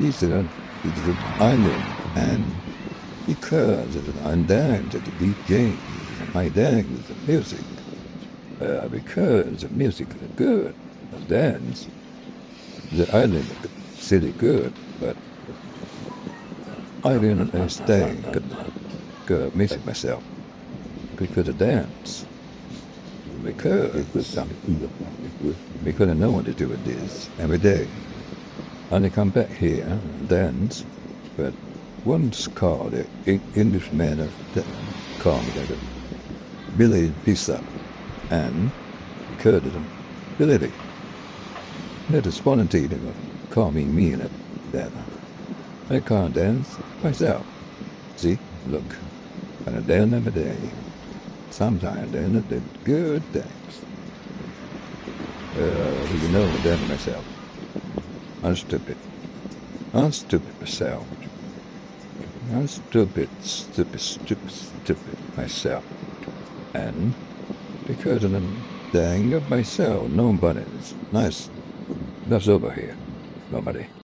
He's an island, and because I'm dance at the beat game, my dance is music. Because the music is good, the dance, the island is silly good, but I didn't understand missing myself because the dance. Because because I know what to do with this every day. And I come back here and dance, but once called the Englishman of called me like Billy Pizza, and because of them, Billy, that is spontaneity they will call me mean it. Then I can't dance myself. See, look, and I dance every day. Sometimes I did good things. You know, I dance myself. I'm stupid. I'm stupid myself. I'm stupid myself. And because of the dang of myself, nobody's nice. That's over here. Nobody.